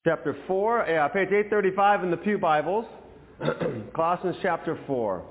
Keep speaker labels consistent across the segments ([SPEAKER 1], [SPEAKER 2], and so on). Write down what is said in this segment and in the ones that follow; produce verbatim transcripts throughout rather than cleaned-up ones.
[SPEAKER 1] Chapter four, yeah, page eight thirty-five in the Pew Bibles. Colossians chapter four.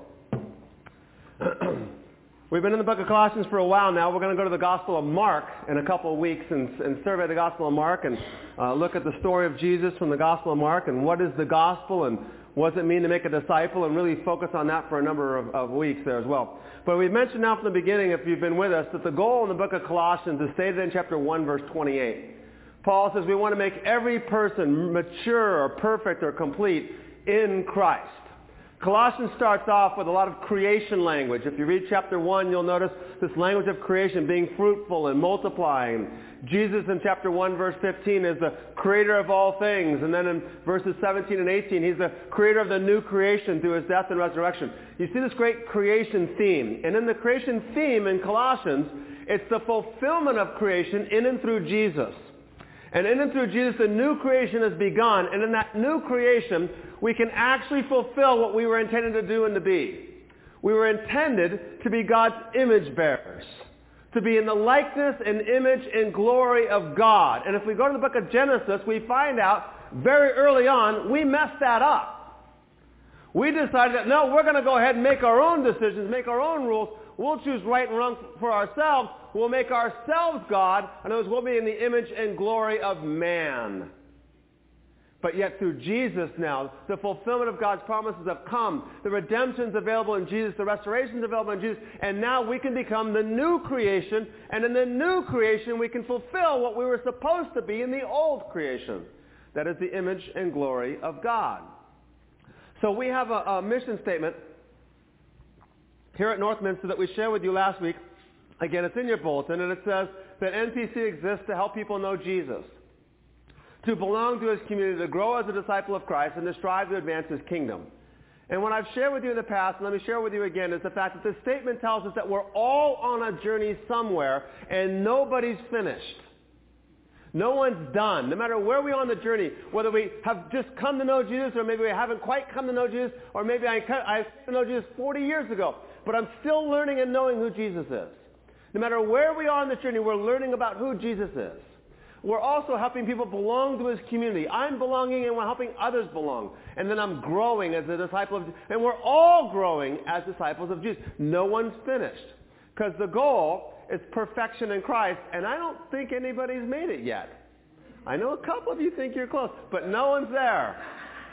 [SPEAKER 1] We've been in the book of Colossians for a while now. We're going to go to the Gospel of Mark in a couple of weeks and, and survey the Gospel of Mark and uh, look at the story of Jesus from the Gospel of Mark and what is the Gospel and what does it mean to make a disciple, and really focus on that for a number of, of weeks there as well. But we've mentioned now from the beginning, if you've been with us, that the goal in the book of Colossians is stated in chapter one, verse twenty-eight. Paul says we want to make every person mature or perfect or complete in Christ. Colossians starts off with a lot of creation language. If you read chapter one, you'll notice this language of creation, being fruitful and multiplying. Jesus in chapter one, verse fifteen is the creator of all things. And then in verses seventeen and eighteen, he's the creator of the new creation through his death and resurrection. You see this great creation theme. And in the creation theme in Colossians, it's the fulfillment of creation in and through Jesus. And in and through Jesus, a new creation has begun. And in that new creation, we can actually fulfill what we were intended to do and to be. We were intended to be God's image bearers, to be in the likeness and image and glory of God. And if we go to the book of Genesis, we find out very early on, we messed that up. We decided that, no, we're going to go ahead and make our own decisions, make our own rules. We'll choose right and wrong for ourselves. We'll make ourselves God. In other words, we'll be in the image and glory of man. But yet through Jesus now, the fulfillment of God's promises have come. The redemption's available in Jesus. The restoration's available in Jesus. And now we can become the new creation. And in the new creation, we can fulfill what we were supposed to be in the old creation. That is the image and glory of God. So we have a, a mission statement here at Northminster that we shared with you last week. Again, it's in your bulletin, and it says that N P C exists to help people know Jesus, to belong to his community, to grow as a disciple of Christ, and to strive to advance his kingdom. And what I've shared with you in the past, and let me share with you again, is the fact that this statement tells us that we're all on a journey somewhere, and nobody's finished. No one's done. No matter where we are on the journey, whether we have just come to know Jesus, or maybe we haven't quite come to know Jesus, or maybe I, I came to know Jesus forty years ago, but I'm still learning and knowing who Jesus is. No matter where we are on the journey, we're learning about who Jesus is. We're also helping people belong to his community. I'm belonging and we're helping others belong. And then I'm growing as a disciple of Jesus. And we're all growing as disciples of Jesus. No one's finished. Because the goal is perfection in Christ, and I don't think anybody's made it yet. I know a couple of you think you're close, but no one's there.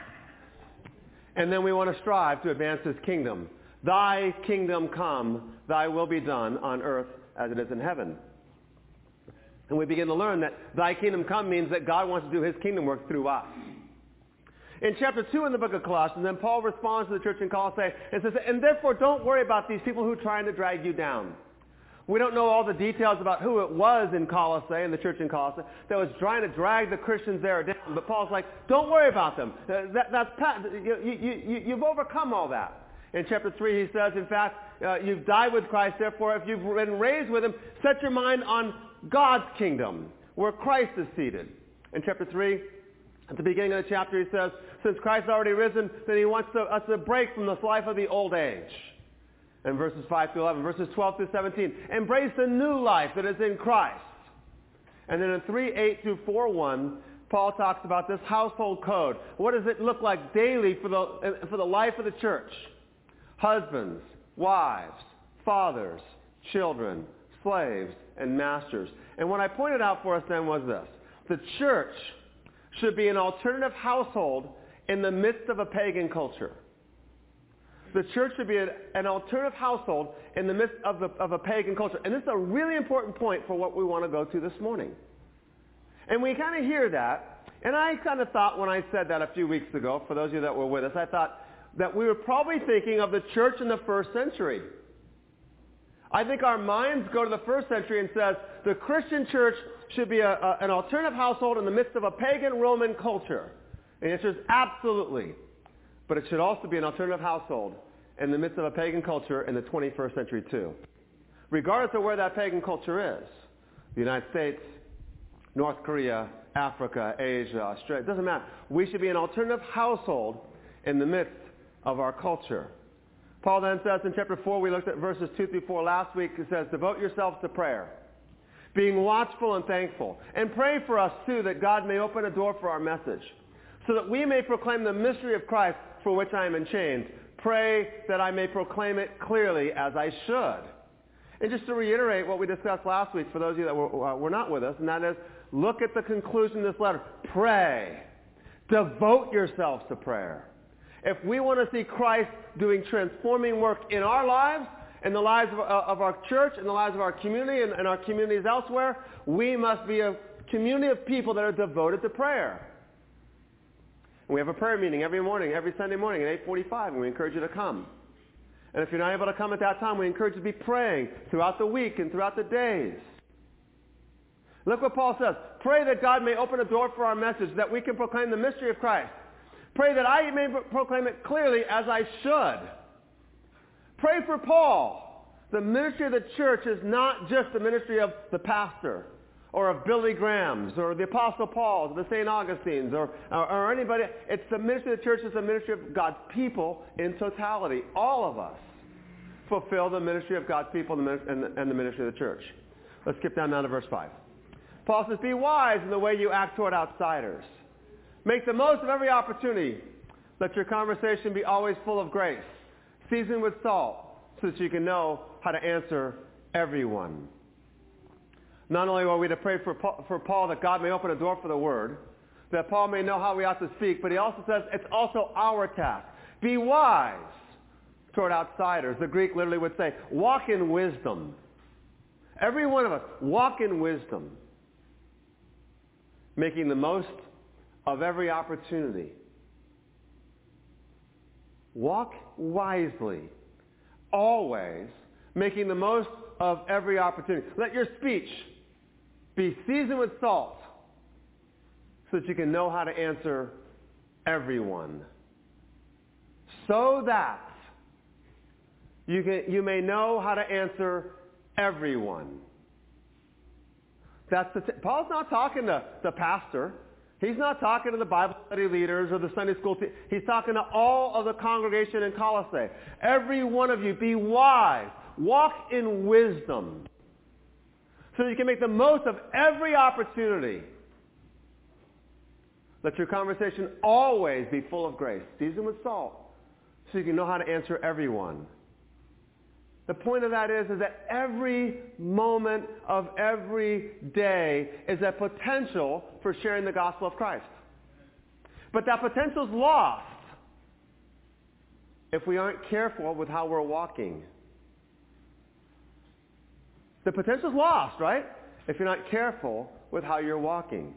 [SPEAKER 1] And then we want to strive to advance his kingdom. Thy kingdom come, thy will be done on earth as it is in heaven. And we begin to learn that thy kingdom come means that God wants to do his kingdom work through us. In chapter two in the book of Colossians, then Paul responds to the church in Colossae and says, and therefore don't worry about these people who are trying to drag you down. We don't know all the details about who it was in Colossae, in the church in Colossae, that was trying to drag the Christians there down. But Paul's like, don't worry about them. That, that's, you, you, you, you've overcome all that. In chapter three, he says, in fact, uh, you've died with Christ. Therefore, if you've been raised with him, set your mind on God's kingdom, where Christ is seated. In chapter three, at the beginning of the chapter, he says, since Christ has already risen, then he wants to, us to break from this life of the old age. In verses five through eleven, verses twelve through seventeen, embrace the new life that is in Christ. And then in three eight through four one, Paul talks about this household code. What does it look like daily for the, for the life of the church? Husbands, wives, fathers, children, slaves, and masters. And what I pointed out for us then was this. The church should be an alternative household in the midst of a pagan culture. The church should be an, an alternative household in the midst of, the, of a pagan culture. And this is a really important point for what we want to go to this morning. And we kind of hear that. And I kind of thought when I said that a few weeks ago, for those of you that were with us, I thought that we were probably thinking of the church in the first century. I think our minds go to the first century and says the Christian church should be a, a, an alternative household in the midst of a pagan Roman culture. And the answer is absolutely. But it should also be an alternative household in the midst of a pagan culture in the twenty-first century too. Regardless of where that pagan culture is. The United States, North Korea, Africa, Asia, Australia. It doesn't matter. We should be an alternative household in the midst of our culture. Paul then says in chapter four, we looked at verses two through four last week, it says, devote yourselves to prayer. being watchful and thankful. And pray for us, too, that God may open a door for our message, so that we may proclaim the mystery of Christ for which I am in chains. Pray that I may proclaim it clearly as I should. And just to reiterate what we discussed last week for those of you that were, uh, were not with us, and that is, look at the conclusion of this letter. Pray. Devote yourselves to prayer. If we want to see Christ doing transforming work in our lives, in the lives of, uh, of our church, in the lives of our community, and, and our communities elsewhere, we must be a community of people that are devoted to prayer. And we have a prayer meeting every morning, every Sunday morning at eight forty-five, and we encourage you to come. And if you're not able to come at that time, we encourage you to be praying throughout the week and throughout the days. Look what Paul says. Pray that God may open a door for our message, that we can proclaim the mystery of Christ. Pray that I may proclaim it clearly as I should. Pray for Paul. The ministry of the church is not just the ministry of the pastor, or of Billy Graham's, or the Apostle Paul's, or the Saint Augustine's, or, or, or anybody. It's the ministry of the church is the ministry of God's people in totality. All of us fulfill the ministry of God's people and the, and the ministry of the church. Let's skip down now to verse five. Paul says, be wise in the way you act toward outsiders. Make the most of every opportunity. Let your conversation be always full of grace, seasoned with salt, so that you can know how to answer everyone. Not only are we to pray for Paul, for Paul that God may open a door for the word, that Paul may know how we ought to speak, but he also says it's also our task. Be wise toward outsiders. The Greek literally would say, walk in wisdom. Every one of us, walk in wisdom, making the most of every opportunity. Walk wisely, always, making the most of every opportunity. Let your speech be seasoned with salt, so that you can know how to answer everyone. So that you can, you may know how to answer everyone. That's the t- Paul's not talking to the pastor. He's not talking to the Bible study leaders or the Sunday school team. He's talking to all of the congregation in Colossae. Every one of you, be wise. Walk in wisdom, so that you can make the most of every opportunity. Let your conversation always be full of grace, seasoned with salt, so you can know how to answer everyone. The point of that is, is that every moment of every day is a potential for sharing the gospel of Christ. But that potential is lost if we aren't careful with how we're walking. The potential is lost, right? If you're not careful with how you're walking.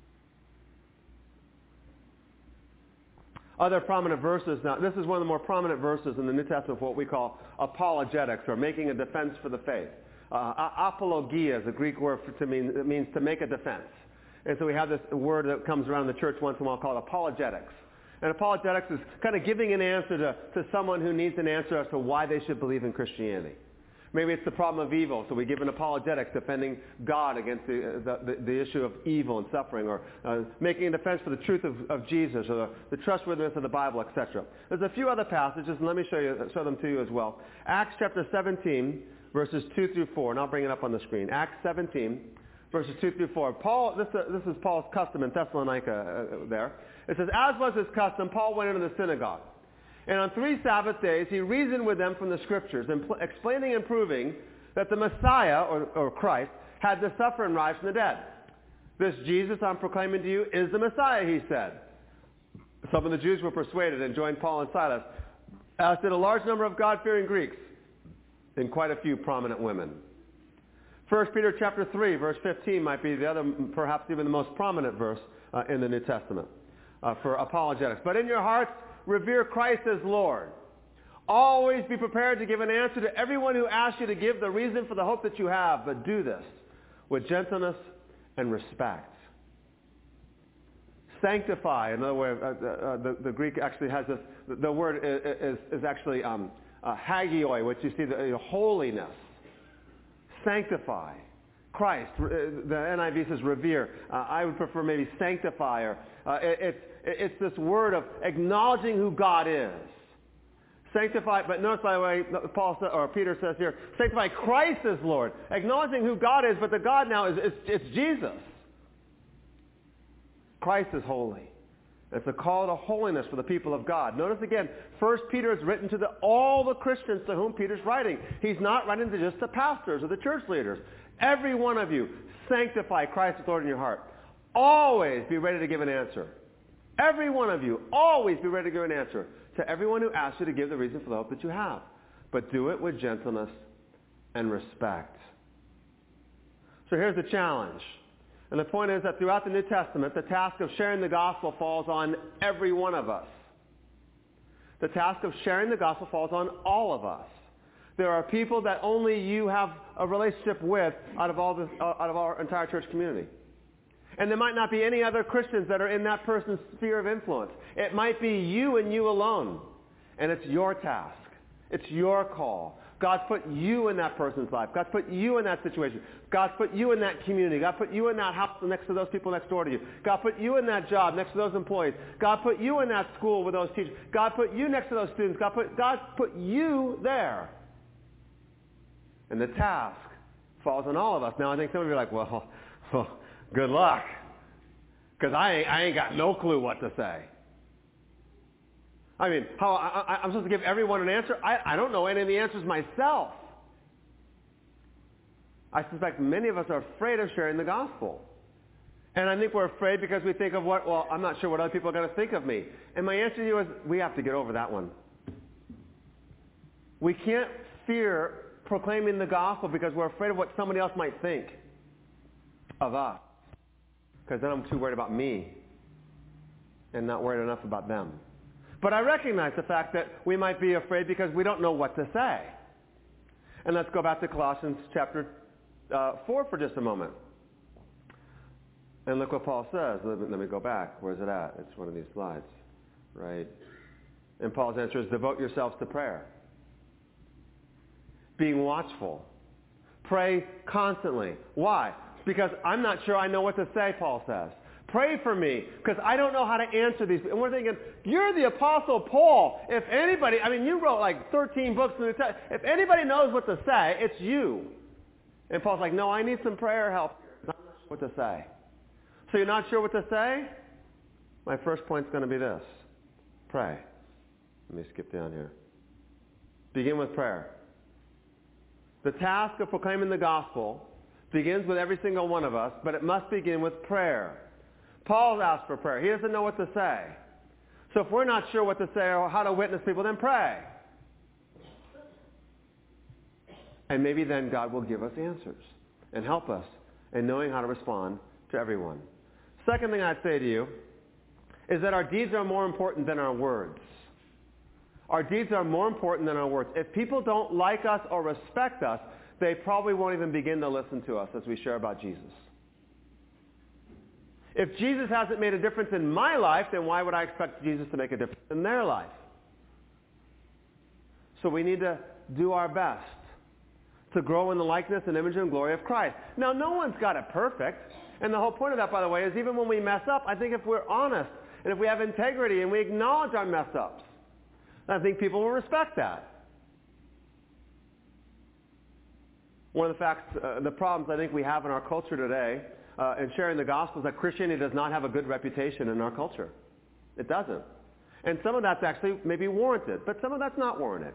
[SPEAKER 1] Other prominent verses now. This is one of the more prominent verses in the New Testament for what we call apologetics, or making a defense for the faith. Uh, apologia is a Greek word for, to mean, it means to make a defense. And so we have this word that comes around the church once in a while called apologetics. And apologetics is kind of giving an answer to, to someone who needs an answer as to why they should believe in Christianity. Maybe it's the problem of evil, so we give an apologetics defending God against the, the, the, the issue of evil and suffering, or uh, making a defense for the truth of, of Jesus, or the, the trustworthiness of the Bible, et cetera. There's a few other passages, and let me show you, show them to you as well. Acts chapter seventeen, verses two through four, and I'll bring it up on the screen. Acts seventeen, verses two through four. Paul, this, uh, this is Paul's custom in Thessalonica uh, there. It says, as was his custom, Paul went into the synagogue. And on three Sabbath days, he reasoned with them from the Scriptures, impl- explaining and proving that the Messiah, or, or Christ, had to suffer and rise from the dead. This Jesus I'm proclaiming to you is the Messiah, he said. Some of the Jews were persuaded and joined Paul and Silas, as did a large number of God-fearing Greeks and quite a few prominent women. First Peter chapter three, verse fifteen might be the other, perhaps even the most prominent verse uh, in the New Testament uh, for apologetics. But in your hearts, revere Christ as Lord. Always be prepared to give an answer to everyone who asks you to give the reason for the hope that you have, but do this with gentleness and respect. Sanctify, in other words, uh, uh, the, the Greek actually has this, the word is, is actually um, uh, hagioi, which you see, the uh, holiness. Sanctify. Christ, uh, the N I V says revere. Uh, I would prefer maybe sanctify. Or, uh, it, it's It's this word of acknowledging who God is, Sanctify, but notice by the way, Paul sa- or Peter says here, sanctify Christ as Lord, acknowledging who God is, but the God now is it's, it's Jesus. Christ is holy. It's a call to holiness for the people of God. Notice again, First Peter is written to the, all the Christians to whom Peter's writing. He's not writing to just the pastors or the church leaders. Every one of you, sanctify Christ as Lord in your heart. Always be ready to give an answer. Every one of you, always be ready to give an answer to everyone who asks you to give the reason for the hope that you have. But do it with gentleness and respect. So here's the challenge. And the point is that throughout the New Testament, the task of sharing the gospel falls on every one of us. The task of sharing the gospel falls on all of us. There are people that only you have a relationship with out of all this, uh, out of our entire church community. And there might not be any other Christians that are in that person's sphere of influence. It might be you and you alone. And it's your task. It's your call. God's put you in that person's life. God's put you in that situation. God's put you in that community. God put you in that house next to those people next door to you. God put you in that job next to those employees. God put you in that school with those teachers. God put you next to those students. God put, God put you there. And the task falls on all of us. Now I think some of you are like, well, well good luck. Because I ain't, I ain't got no clue what to say. I mean, how I, I, I'm supposed to give everyone an answer? I, I don't know any of the answers myself. I suspect many of us are afraid of sharing the gospel. And I think we're afraid because we think of what, well, I'm not sure what other people are going to think of me. And my answer to you is, we have to get over that one. We can't fear proclaiming the gospel because we're afraid of what somebody else might think of us. Because then I'm too worried about me and not worried enough about them. But I recognize the fact that we might be afraid because we don't know what to say. And let's go back to Colossians chapter uh, four for just a moment. And look what Paul says. Let me, let me go back. Where's it at? It's one of these slides, right? And Paul's answer is, devote yourselves to prayer. Being watchful. Pray constantly. Why? Because I'm not sure I know what to say, Paul says. Pray for me, because I don't know how to answer these. And we're thinking, you're the Apostle Paul. If anybody, I mean, you wrote like thirteen books in the New Testament. If anybody knows what to say, it's you. And Paul's like, no, I need some prayer help. I'm not sure what to say. So you're not sure what to say? My first point's going to be this. Pray. Let me skip down here. Begin with prayer. The task of proclaiming the gospel begins with every single one of us, but it must begin with prayer. Paul asked for prayer. He doesn't know what to say. So if we're not sure what to say or how to witness people, then pray. And maybe then God will give us answers and help us in knowing how to respond to everyone. Second thing I'd say to you is that our deeds are more important than our words. Our deeds are more important than our words. If people don't like us or respect us, they probably won't even begin to listen to us as we share about Jesus. If Jesus hasn't made a difference in my life, then why would I expect Jesus to make a difference in their life? So we need to do our best to grow in the likeness and image and glory of Christ. Now, no one's got it perfect. And the whole point of that, by the way, is even when we mess up, I think if we're honest and if we have integrity and we acknowledge our mess-ups, I think people will respect that. One of the facts, uh, the problems I think we have in our culture today uh, in sharing the gospel is that Christianity does not have a good reputation in our culture. It doesn't. And some of that's actually maybe warranted, but some of that's not warranted.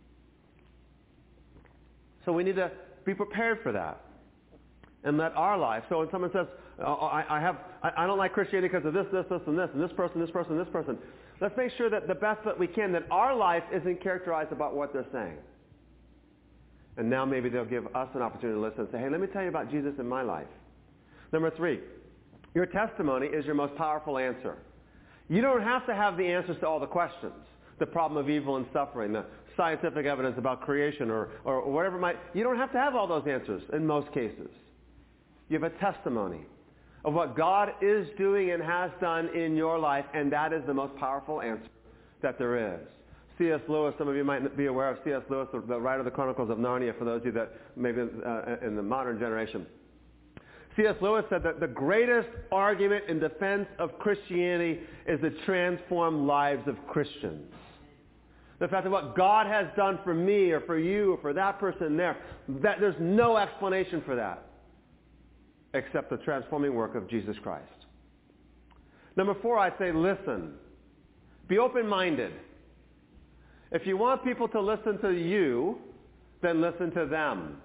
[SPEAKER 1] So we need to be prepared for that and let our life. So when someone says, oh, I, I, have, I, I don't like Christianity because of this, this, this, and this, and this person, this person, this person, let's make sure that the best that we can, that our life isn't characterized about what they're saying. And now maybe they'll give us an opportunity to listen and say, hey, let me tell you about Jesus in my life. Number three, your testimony is your most powerful answer. You don't have to have the answers to all the questions, the problem of evil and suffering, the scientific evidence about creation or, or whatever might. You don't have to have all those answers in most cases. You have a testimony of what God is doing and has done in your life, and that is the most powerful answer that there is. C S Lewis, some of you might be aware of C S Lewis, the writer of the Chronicles of Narnia, for those of you that maybe uh, in the modern generation. C S Lewis said that the greatest argument in defense of Christianity is to transform lives of Christians. The fact that what God has done for me or for you or for that person there, that there's no explanation for that except the transforming work of Jesus Christ. Number four, I'd say listen. Be open-minded. If you want people to listen to you, then listen to them.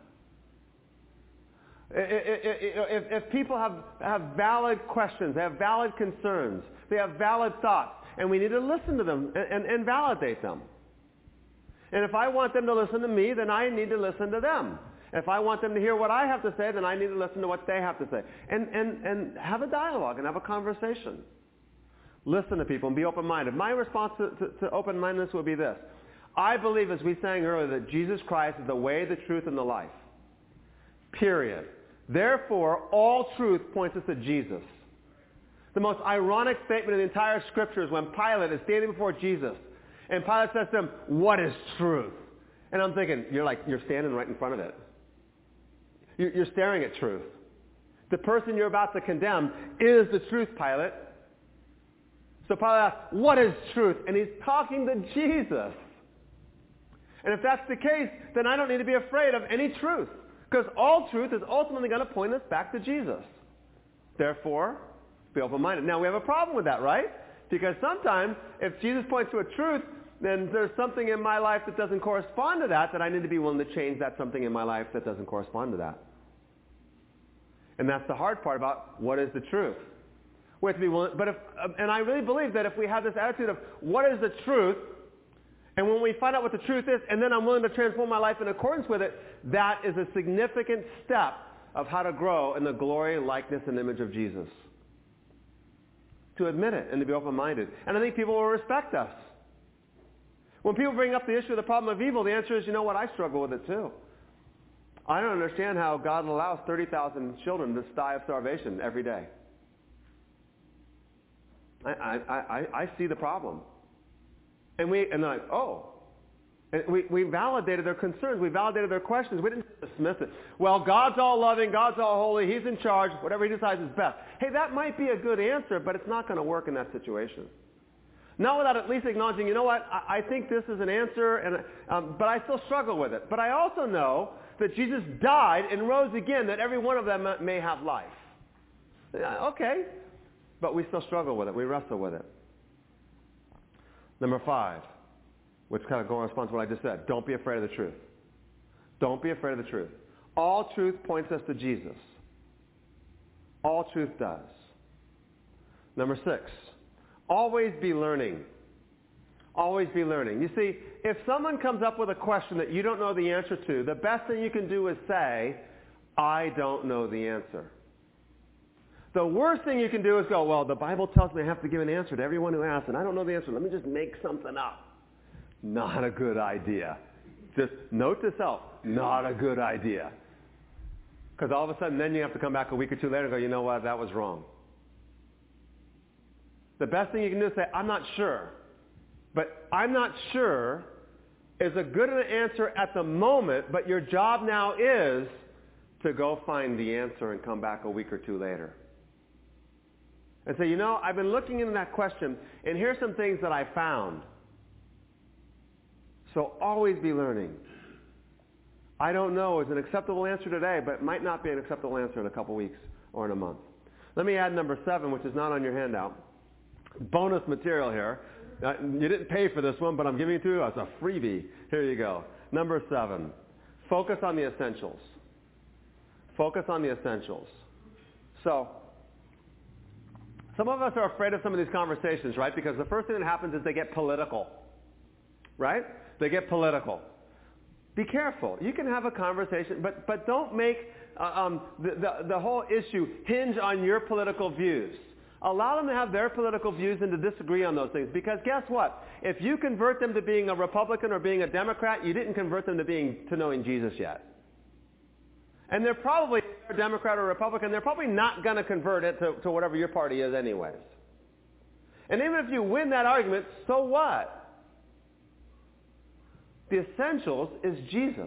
[SPEAKER 1] If, if people have, have valid questions, they have valid concerns, they have valid thoughts, and we need to listen to them and, and, and validate them. And if I want them to listen to me, then I need to listen to them. If I want them to hear what I have to say, then I need to listen to what they have to say. And, and, and have a dialogue and have a conversation. Listen to people and be open-minded. My response to, to, to open-mindedness would be this. I believe, as we sang earlier, that Jesus Christ is the way, the truth, and the life. Period. Therefore, all truth points us to Jesus. The most ironic statement in the entire Scripture is when Pilate is standing before Jesus, and Pilate says to him, "What is truth?" And I'm thinking, you're like, you're standing right in front of it. You're staring at truth. The person you're about to condemn is the truth, Pilate. So Pilate asks, "What is truth?" And he's talking to Jesus. And if that's the case, then I don't need to be afraid of any truth. Because all truth is ultimately going to point us back to Jesus. Therefore, be open-minded. Now, we have a problem with that, right? Because sometimes, if Jesus points to a truth, then there's something in my life that doesn't correspond to that, that I need to be willing to change that something in my life that doesn't correspond to that. And that's the hard part about what is the truth. We have to be willing, but if, and I really believe that if we have this attitude of what is the truth, and when we find out what the truth is, and then I'm willing to transform my life in accordance with it, that is a significant step of how to grow in the glory, likeness, and image of Jesus. To admit it and to be open-minded. And I think people will respect us. When people bring up the issue of the problem of evil, the answer is, you know what, I struggle with it too. I don't understand how God allows thirty thousand children to die of starvation every day. I, I, I, I see the problem. And we and they're like, oh. And we, we validated their concerns. We validated their questions. We didn't dismiss it. Well, God's all loving. God's all holy. He's in charge. Whatever he decides is best. Hey, that might be a good answer, but it's not going to work in that situation. Not without at least acknowledging, you know what, I, I think this is an answer, and um, but I still struggle with it. But I also know that Jesus died and rose again, that every one of them may have life. Yeah, okay. But we still struggle with it. We wrestle with it. Number five, which kind of corresponds to what I just said. Don't be afraid of the truth. Don't be afraid of the truth. All truth points us to Jesus. All truth does. Number six, always be learning. Always be learning. You see, if someone comes up with a question that you don't know the answer to, the best thing you can do is say, I don't know the answer. The worst thing you can do is go, well, the Bible tells me I have to give an answer to everyone who asks, and I don't know the answer. Let me just make something up. Not a good idea. Just note to self, not a good idea. Because all of a sudden then you have to come back a week or two later and go, you know what, that was wrong. The best thing you can do is say, I'm not sure. But I'm not sure is a good answer at the moment, but your job now is to go find the answer and come back a week or two later. And say, you know, I've been looking into that question, and here's some things that I found. So always be learning. I don't know is an acceptable answer today, but it might not be an acceptable answer in a couple weeks or in a month. Let me add number seven, which is not on your handout. Bonus material here. Uh, you didn't pay for this one, but I'm giving it to you as a freebie. Here you go. Number seven, focus on the essentials. Focus on the essentials. So, some of us are afraid of some of these conversations, right? Because the first thing that happens is they get political, right? They get political. Be careful. You can have a conversation, but, but don't make uh, um, the, the, the whole issue hinge on your political views. Allow them to have their political views and to disagree on those things. Because guess what? If you convert them to being a Republican or being a Democrat, you didn't convert them to being to knowing Jesus yet. And they're probably a Democrat or Republican. They're probably not going to convert it to, to whatever your party is anyways. And even if you win that argument, so what? The essentials is Jesus.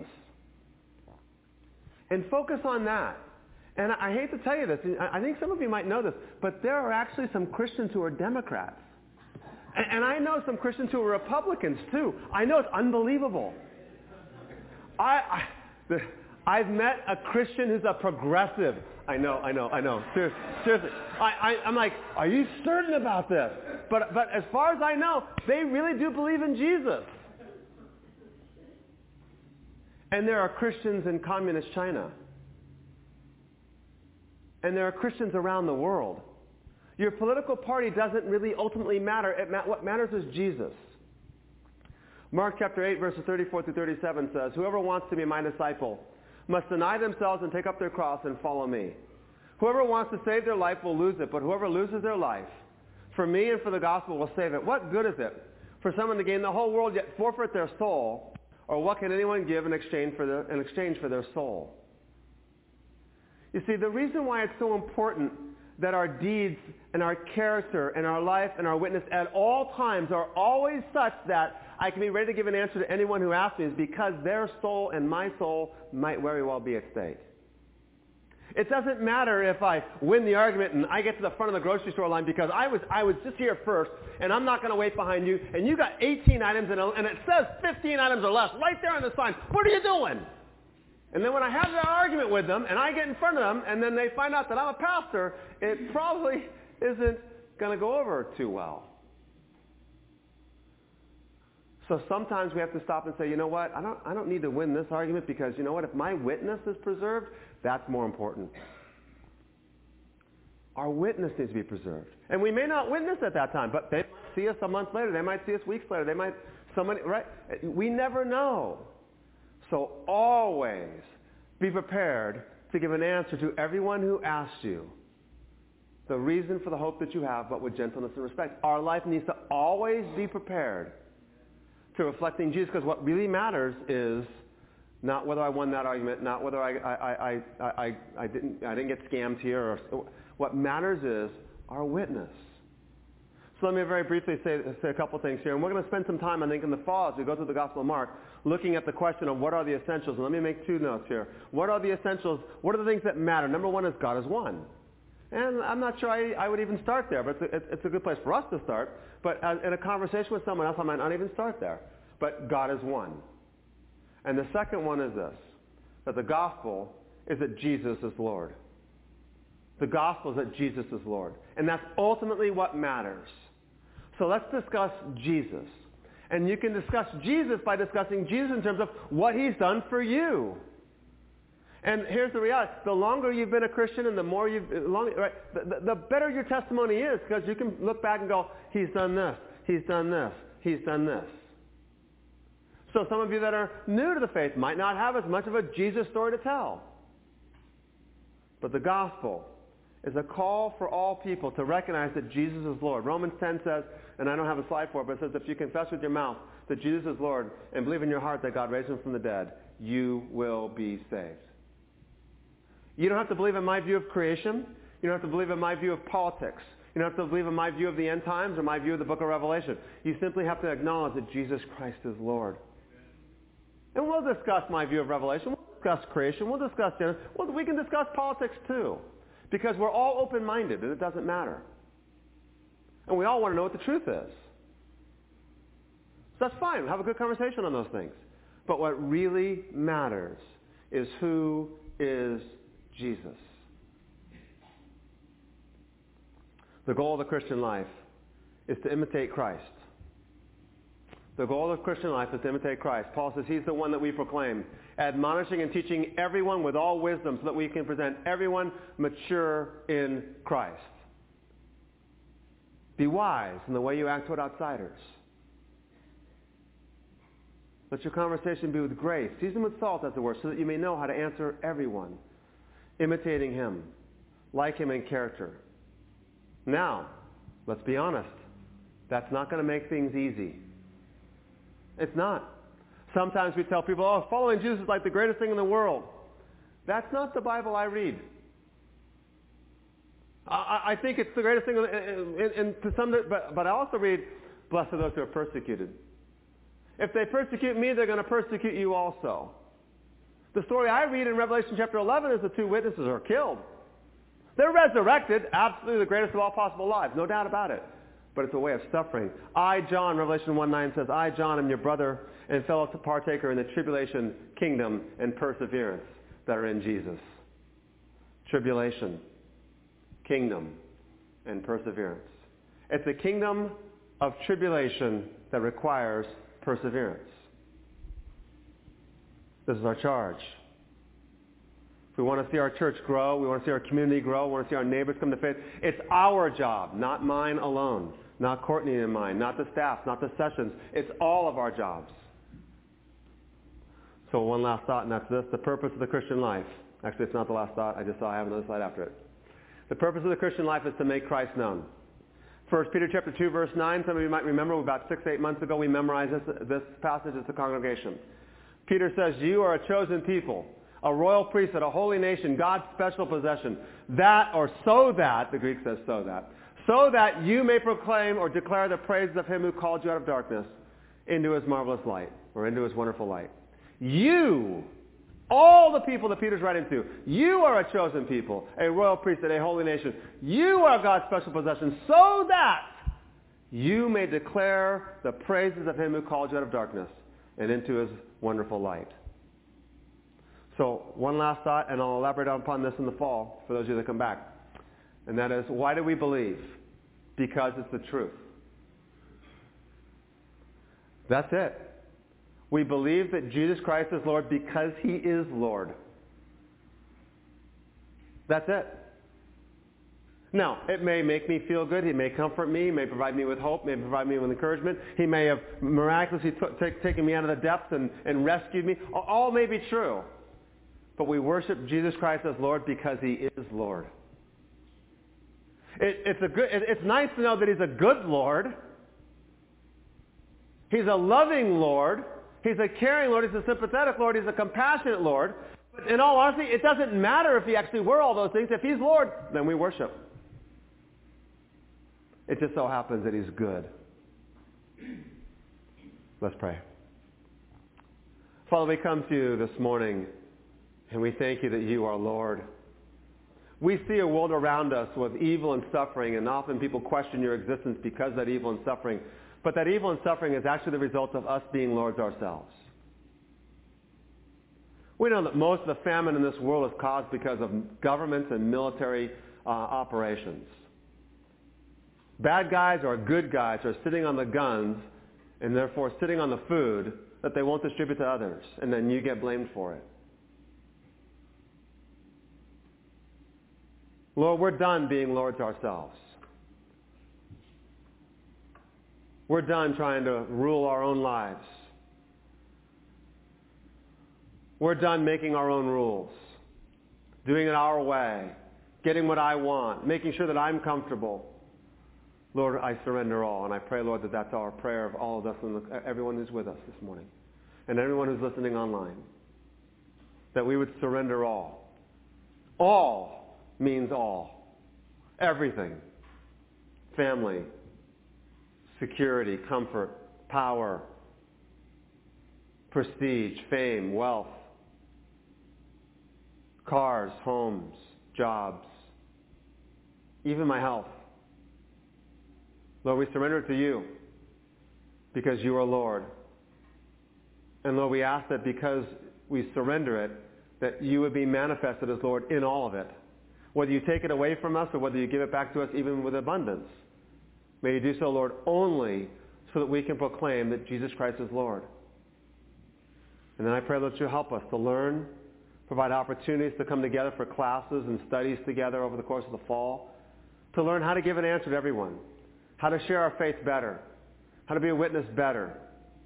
[SPEAKER 1] And focus on that. And I hate to tell you this, I think some of you might know this, but there are actually some Christians who are Democrats. And, and I know some Christians who are Republicans too. I know it's unbelievable. I, I the, I've met a Christian who's a progressive. I know, I know, I know. Seriously, seriously. I, I, I'm like, are you certain about this? But, but as far as I know, they really do believe in Jesus. And there are Christians in communist China. And there are Christians around the world. Your political party doesn't really ultimately matter. It ma- what matters is Jesus. Mark chapter eight, verses thirty-four through thirty-seven says, whoever wants to be my disciple must deny themselves and take up their cross and follow me. Whoever wants to save their life will lose it, but whoever loses their life for me and for the gospel will save it. What good is it for someone to gain the whole world yet forfeit their soul? Or what can anyone give in exchange for their, in exchange for their soul? You see, the reason why it's so important that our deeds and our character and our life and our witness at all times are always such that I can be ready to give an answer to anyone who asks me is because their soul and my soul might very well be at stake. It doesn't matter if I win the argument and I get to the front of the grocery store line because I was I was just here first and I'm not going to wait behind you and you got eighteen items and, and it says fifteen items or less right there on the sign. What are you doing? And then when I have that argument with them and I get in front of them and then they find out that I'm a pastor, it probably isn't going to go over too well. So sometimes we have to stop and say, you know what, I don't, I don't need to win this argument because, you know what, if my witness is preserved, that's more important. Our witness needs to be preserved. And we may not witness at that time, but they might see us a month later. They might see us weeks later. They might, somebody, right? We never know. So always be prepared to give an answer to everyone who asks you the reason for the hope that you have, but with gentleness and respect. Our life needs to always be prepared to reflecting Jesus, because what really matters is not whether I won that argument, not whether I, I, I, I, I, I, didn't, I didn't get scammed here. Or, what matters is our witness. So let me very briefly say, say a couple things here. And we're going to spend some time, I think, in the fall as we go through the Gospel of Mark, looking at the question of what are the essentials. And let me make two notes here. What are the essentials? What are the things that matter? Number one is God is one. And I'm not sure I, I would even start there, but it's a, it's a good place for us to start. But uh, in a conversation with someone else, I might not even start there. But God is one. And the second one is this, that the gospel is that Jesus is Lord. The gospel is that Jesus is Lord. And that's ultimately what matters. So let's discuss Jesus. And you can discuss Jesus by discussing Jesus in terms of what he's done for you. And here's the reality. The longer you've been a Christian and the more you've, long, right, the, the, the better your testimony is, because you can look back and go, he's done this, he's done this, he's done this. So some of you that are new to the faith might not have as much of a Jesus story to tell. But the gospel is a call for all people to recognize that Jesus is Lord. Romans ten says, and I don't have a slide for it, but it says if you confess with your mouth that Jesus is Lord and believe in your heart that God raised him from the dead, you will be saved. You don't have to believe in my view of creation. You don't have to believe in my view of politics. You don't have to believe in my view of the end times or my view of the book of Revelation. You simply have to acknowledge that Jesus Christ is Lord. And we'll discuss my view of Revelation. We'll discuss creation. We'll discuss Genesis. Well, we can discuss politics too. Because we're all open-minded and it doesn't matter. And we all want to know what the truth is. So that's fine. We'll have a good conversation on those things. But what really matters is who is Jesus. The goal of the Christian life is to imitate Christ. The goal of Christian life is to imitate Christ. Paul says he's the one that we proclaim, admonishing and teaching everyone with all wisdom so that we can present everyone mature in Christ. Be wise in the way you act toward outsiders. Let your conversation be with grace. Season with salt, as it were, so that you may know how to answer everyone, imitating him, like him in character. Now, let's be honest. That's not going to make things easy. It's not. Sometimes we tell people, oh, following Jesus is like the greatest thing in the world. That's not the Bible I read. I, I think it's the greatest thing, in, in, in, to some, but, but I also read, blessed are those who are persecuted. If they persecute me, they're going to persecute you also. The story I read in Revelation chapter eleven is the two witnesses are killed. They're resurrected, absolutely the greatest of all possible lives, no doubt about it. but it's a way of suffering. I, John, Revelation one nine says, I, John, am your brother and fellow partaker in the tribulation, kingdom, and perseverance that are in Jesus. Tribulation, kingdom, and perseverance. It's a kingdom of tribulation that requires perseverance. This is our charge. If we want to see our church grow, we want to see our community grow, we want to see our neighbors come to faith, it's our job, not mine alone, not Courtney and mine, not the staff, not the sessions. It's all of our jobs. So one last thought, and that's this. The purpose of the Christian life. Actually, it's not the last thought. I just saw I have another slide after it. The purpose of the Christian life is to make Christ known. First Peter chapter two, verse nine. Some of you might remember about six, eight months ago we memorized this, this passage as a congregation. Peter says, you are a chosen people, a royal priesthood, a holy nation, God's special possession. That, or so that, the Greek says so that, so that you may proclaim or declare the praises of him who called you out of darkness into his marvelous light, or into his wonderful light. You, all the people that Peter's writing to, you are a chosen people, a royal priesthood, a holy nation. You are God's special possession, so that you may declare the praises of him who called you out of darkness and into his wonderful light. So one last thought, and I'll elaborate upon this in the fall for those of you that come back. And that is, why do we believe? Because it's the truth. That's it. We believe that Jesus Christ is Lord because he is Lord. That's it. Now, it may make me feel good. He may comfort me. He may provide me with hope. May provide me with encouragement. He may have miraculously t- t- taken me out of the depths and, and rescued me. All may be true. But we worship Jesus Christ as Lord because he is Lord. It, it's, a good, it, it's nice to know that he's a good Lord. He's a loving Lord. He's a caring Lord. He's a sympathetic Lord. He's a compassionate Lord. But in all honesty, it doesn't matter if he actually were all those things. If he's Lord, then we worship. It just so happens that he's good. Let's pray. Father, we come to you this morning, and we thank you that you are Lord. We see a world around us with evil and suffering, and often people question your existence because of that evil and suffering. But that evil and suffering is actually the result of us being lords ourselves. We know that most of the famine in this world is caused because of governments and military uh, operations. Bad guys or good guys are sitting on the guns and therefore sitting on the food that they won't distribute to others, and then you get blamed for it. Lord, we're done being lords ourselves. We're done trying to rule our own lives. We're done making our own rules, doing it our way, getting what I want, making sure that I'm comfortable. Lord, I surrender all, and I pray, Lord, that that's our prayer of all of us and everyone who's with us this morning, and everyone who's listening online, that we would surrender all. All means all. Everything. Family, security, comfort, power, prestige, fame, wealth, cars, homes, jobs, even my health. Lord, we surrender it to you because you are Lord. And Lord, we ask that because we surrender it, that you would be manifested as Lord in all of it. Whether you take it away from us or whether you give it back to us even with abundance. May you do so, Lord, only so that we can proclaim that Jesus Christ is Lord. And then I pray that you'll help us to learn, provide opportunities to come together for classes and studies together over the course of the fall, to learn how to give an answer to everyone, how to share our faith better, how to be a witness better.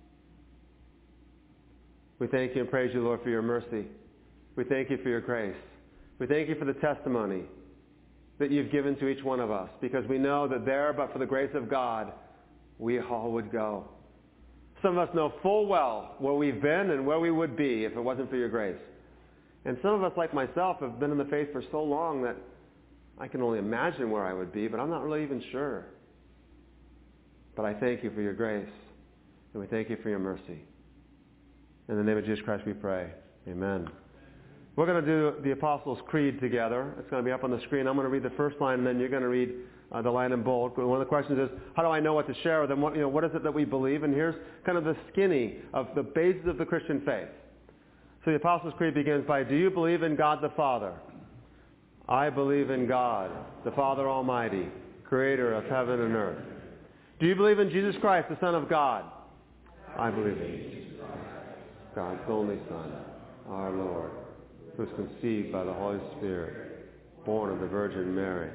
[SPEAKER 1] We thank you and praise you, Lord, for your mercy. We thank you for your grace. We thank you for the testimony that you've given to each one of us, because we know that there, but for the grace of God, we all would go. Some of us know full well where we've been and where we would be if it wasn't for your grace. And some of us, like myself, have been in the faith for so long that I can only imagine where I would be, but I'm not really even sure. But I thank you for your grace, and we thank you for your mercy. In the name of Jesus Christ we pray. Amen. We're going to do the Apostles' Creed together. It's going to be up on the screen. I'm going to read the first line, and then you're going to read uh, the line in bold. One of the questions is, how do I know what to share with them? What, you know, what is it that we believe? And here's kind of the skinny of the basis of the Christian faith. So the Apostles' Creed begins by, do you believe in God the Father? I believe in God, the Father Almighty, creator of heaven and earth. Do you believe in Jesus Christ, the Son of God? I believe in Jesus Christ, God's only Son, our Lord, who was conceived by the Holy Spirit, born of the Virgin Mary.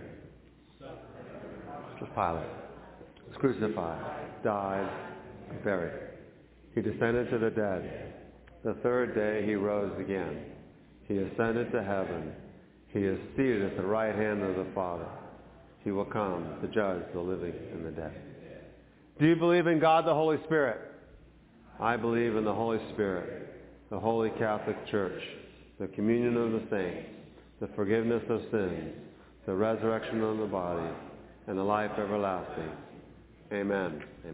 [SPEAKER 1] Was Pilate, was crucified, died, buried. He descended to the dead. The third day he rose again. He ascended to heaven. He is seated at the right hand of the Father. He will come to judge the living and the dead. Do you believe in God the Holy Spirit? I believe in the Holy Spirit, the Holy Catholic Church, the communion of the saints, the forgiveness of sins, the resurrection of the body, and the life everlasting. Amen.